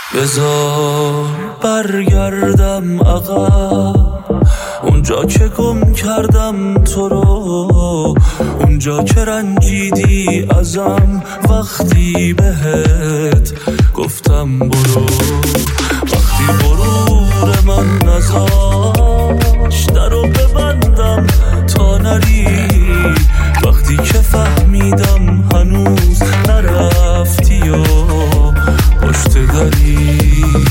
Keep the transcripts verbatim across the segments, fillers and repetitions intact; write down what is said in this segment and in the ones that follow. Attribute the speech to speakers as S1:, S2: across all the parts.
S1: بذار برگردم عقب، اونجا که گم کردم تو رو، اونجا که رنجیدی ازم وقتی بهت گفتم برو. وقتی غرور من نذاشت درو ببندم تا نری، وقتی که فهمیدم هنوز نرفتی و پشت دری.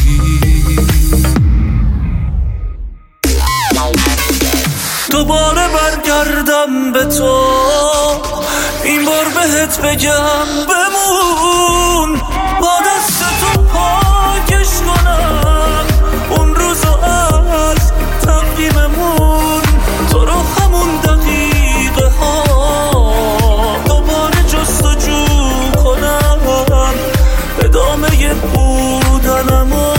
S1: دوباره برگردم به تو، این بار بهت بگم بمون، با دست تو پاکش کنم اون روزو از تقویممون، تو رو همون دقیقه ها دوباره جستجو کنم، ادامه بودنمو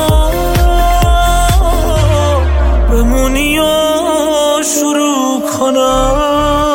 S1: بمونی و شروع کنم.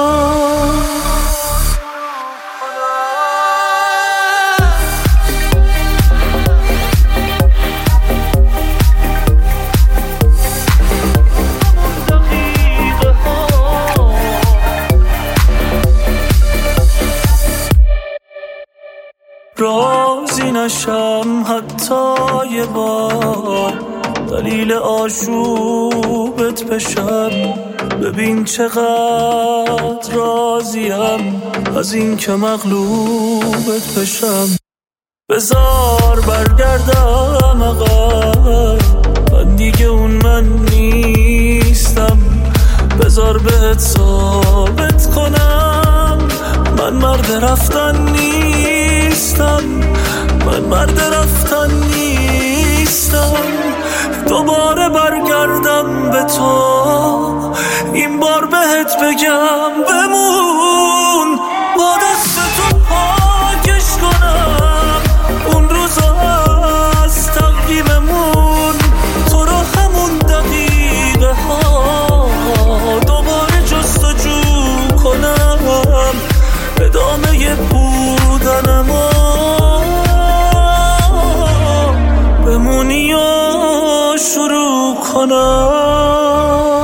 S1: راضی نشم حتی یه بار، دلیل آشوبت بشم، ببین چقدر راضیم از این که مغلوبت بشم. بذار برگردم عقب، من دیگه اون من نیستم، بذار بهت ثابت کنم من مرد رفتن نیستم، من مرد رفتن نیستم. دوباره برگردم به تو، این بار بهت بگم بمون، با دست تو پاکش کنم اون روزا از تقویممون، تو رو همون دقیقه ها دوباره جستجو کنم، ادامه بودنمو بمونی و شروع کنم.